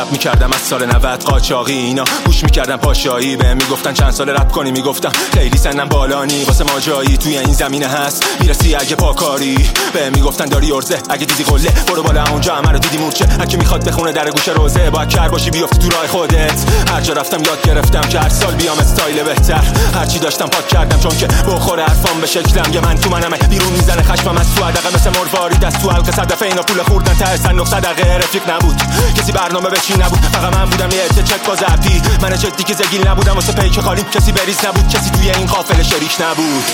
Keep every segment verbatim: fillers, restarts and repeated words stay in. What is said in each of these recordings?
رپ میکردم از سال نود قاچاقی، اینا گوش میکردم پاشایی، بهم میگفتن چند سال رپ کنی، میگفتم خیلی سنم بالانی، واسه ما جایی توی این زمینه هست میرسی اگه پاکاری. بهم میگفتن داری ارزه اگه دیدی قله برو بالا اونجا، همه رو دیدی مورچه، هرکی میخواد بخونه در گوشه روزه، باید کر باشی بیفتی تو راه خودت. هر جا رفتم یاد گرفتم که هر سال بیام استایل بهتر، هرچی داشتم پاک کردم چون که بخوره حرفام به شکلم. یه من تو منمه بیرون میزنه خشمم از تو عدقه، مثل مرواری دست تو حلقه صدف اینا پول خوردن ته سن نه صدقه. رفیق نبود کسی برنامه بچین نبود، فقط من بودم یه عده چک باز اپی، من جدی که زگیل نبودم واسه پیک خالی، کسی بریز نبود، کسی توی این قافله شریک نبود.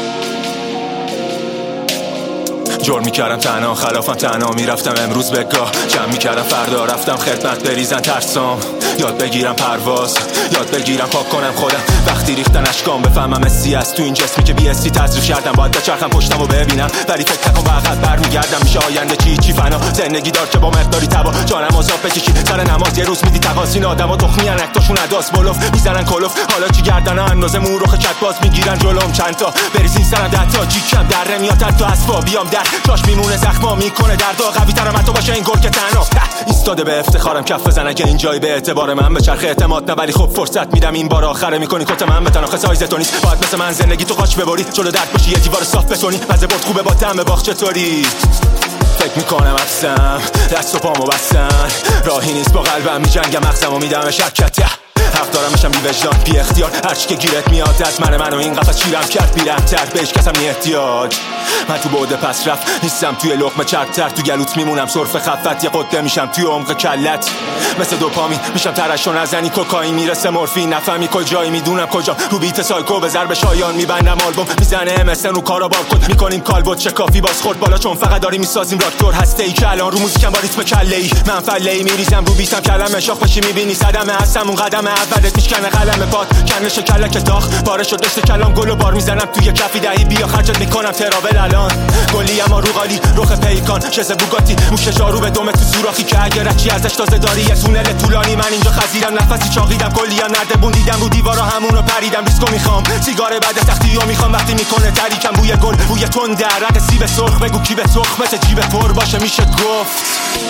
جرم میکردم تنها خلافم تنها میرفتم امروز به گاه، جمع میکردم فردا رفتم خدمت بریزن ترسام، یاد بگیرم پرواز، یاد بگیرم پاک کنم خودم. وقتی ریختن اشکام بفهمم اسی است تو این جسمی که بی اسی تزریق کردم، باید بچرخم پشتم و ببینم، ولی فکر نکن فقط برمیگردم. میشه آینده چی چی فنا، زندگی دار که با مقداری تبا جانم آزاد بکشی سر نماز. یه روز میدی تقاضین آدما تخمیان اکتاشون اداس بلوف میزنن کلوف، حالا چی گردن اندازه مورخ چت باز میگیرن جلوم، چند تا بریزین سرم ده تا جیکم در نمیاد تا اسبا بیام در جاش میمونه زخما میکنه دردا، قوی ترم حتی باشه این گل که تنها ایستاده به افتخارم کف بزن اگه اینجای به اعتبار من به چرخ اعتماد نه، ولی خب فرصت میدم این بار آخره میکنی کت من بتن آخه سایز تو نیست، باید مثل من زندگی تو قاچ ببری جلو درد باشی یه دیوار صاف بتونی، مزه برد خوبه با طعم باغ چطوری. فکر میکنم افسم دست و پامو بستن، راهی نیست با قلبم میجنگم مغزمو میدم شرکت، حق دارم بشم بی وجدان بی اختیار، هرچی که گیرت میاد از من منو این قفس چیرم کرد بیرمتر به هیچ کسم نی احتیاج. من تو بعد پس رفت نیستم توی لقمه چربتر، تو گلوت میمونم سرفه خفت، یه قده میشم توی عمق کلت، مثل دوپامین میشم ترشو نزنی کوکائین میرسه مورفین، نفهمی کجایی میدونم کجا، رو بیت سایکو به ضرب شایان میبندم آلبوم میزنه ام اس ان رو کارا بار کد میکنیم کالبوت چه کافی باز خورد بالا، چون فقط داریم میسازیم راکتور هسته ای که الان رو موزیکم با ریتم کله ای، من فله ای میریزم رو بیتم کلمه شاخ بشی میبینی صدمه هستم اون قدم اولت میشکنه قلم پات کنش کلک داغ بارش شد دست کلام گلو بار میزنم توی کفی دهی بیا خرجت میکنم تراول الان گلی اما رو قالی رخ پیکان شز بوگاتی موشه جارو به دم تو سوراخی که اگه رچی ازش تازه داری یه تونل طولانی، من اینجا خزیرم نفسی چاقیدم کلیا نردبون دیدم رو دیوارا همونو پریدم ریسکو میخوام سیگار بعد سختیو میخوام وقتی میکنه تریکم بوی گل بوی تون درق سیب سرخ بگو کی به تخم مثل جیب پر باشه میشه گفت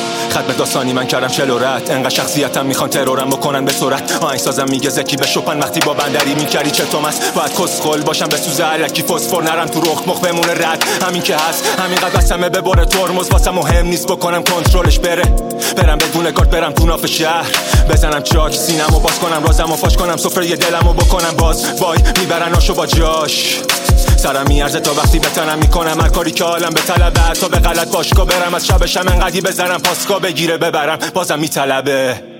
خط داستانی من کردم چلورت انقدر شخصیتم میخوان ترورم بکنن به سرعت، آهنگسازم میگه زکی به شپن وقتی با بندری میکردی چه تومس باید کسخل باشم به سوزه الکی فسفر نرم تو رخ مخ بمونه رد همین که هست همینقدر بسمه ببره ترمز واسه مهم نیست بکنم کنترلش بره برم بدون کارت برم تو ناف شهر بزنم چاک سینمو باز کنم رازمو فاش کنم سفره دلمو بکنم باز وای میبرن آشو با جاش سرم میارزه تا وقتی بتنم میکنم هر کاری که حالم به طلبه تا به غلط باشگاه برم از شب شم انقدی بزنم پاسکا بگیره ببرم بازم میطلبه